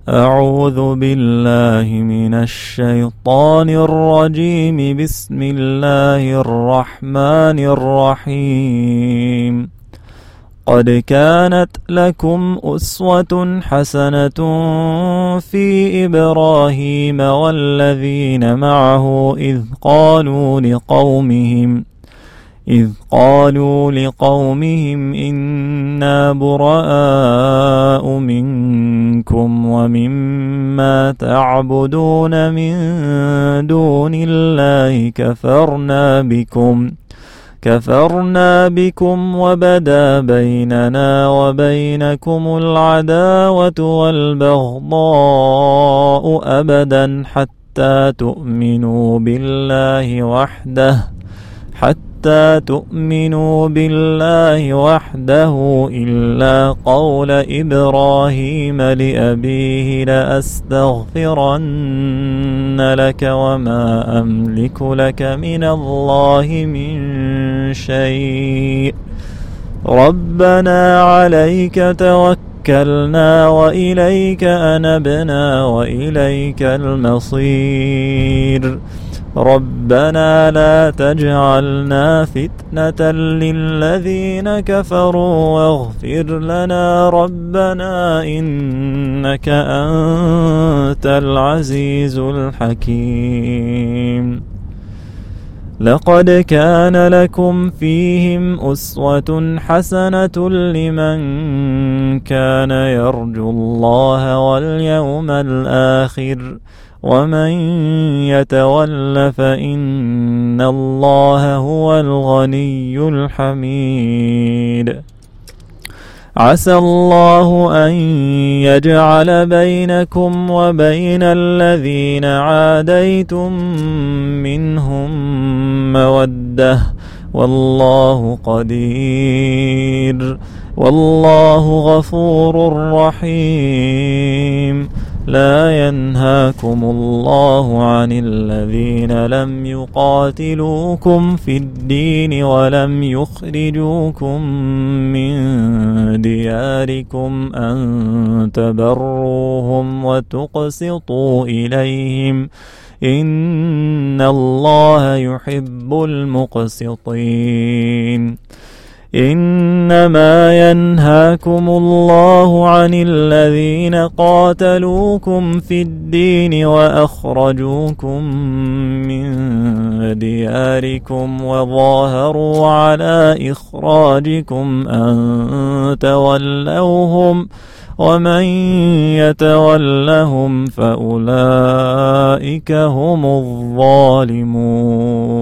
أعوذ بالله من الشيطان الرجيم. بسم الله الرحمن الرحيم. قد كانت لكم أسوة حسنة في إبراهيم والذين معه إذ قالوا لقومهم إنا براء منكم ومما تعبدون من دون الله كفرنا بكم وبدا بيننا وبينكم العداوة والبغضاء أبدا حتى تؤمنوا بالله وحده إلا قول إبراهيم لأبيه لأستغفرن لك وما أملك لك من الله من شيء ربنا عليك توكلنا وإليك أنبنا وإليك المصير ربنا لا تجعلنا فتنة للذين كفروا واغفر لنا ربنا إنك أنت العزيز الحكيم. لقد كان لكم فيهم أسوة حسنة لمن كان يرجو الله واليوم الآخر ومن يتول فإن الله هو الغني الحميد. عسى الله أن يجعل بينكم وبين الذين عاديتم منهم مودة والله قدير والله غفور رحيم. لا ينهاكم الله عن الذين لم يقاتلوكم في الدين ولم يخرجوكم من دياركم أن تبروهم وتقسطوا إليهم إن الله يحب المقسطين. إنما ينهاكم الله عن الذين قاتلوكم في الدين وأخرجوكم من دياركم وظاهروا على إخراجكم أن تولوهم ومن يتولهم فأولئك هم الظالمون.